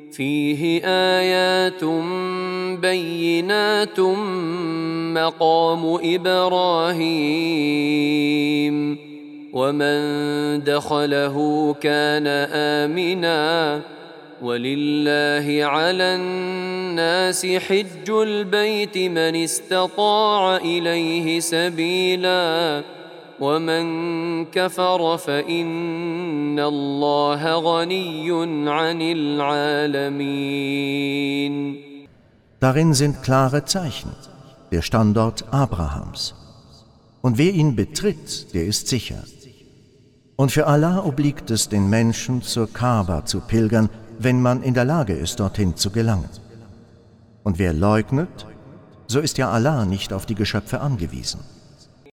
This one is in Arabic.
فيه آيات بينات مقام إبراهيم ومن دخله كان آمنا ولله على الناس حج البيت من استطاع إليه سبيلا ومن كفر فإن الله غني عن العالمين. Darin sind klare Zeichen, der Standort Abrahams. Und wer ihn betritt, der ist sicher. Und für Allah obliegt es den Menschen, zur Kaaba zu pilgern, wenn man in der Lage ist, dorthin zu gelangen. Und wer leugnet, so ist ja Allah nicht auf die Geschöpfe angewiesen.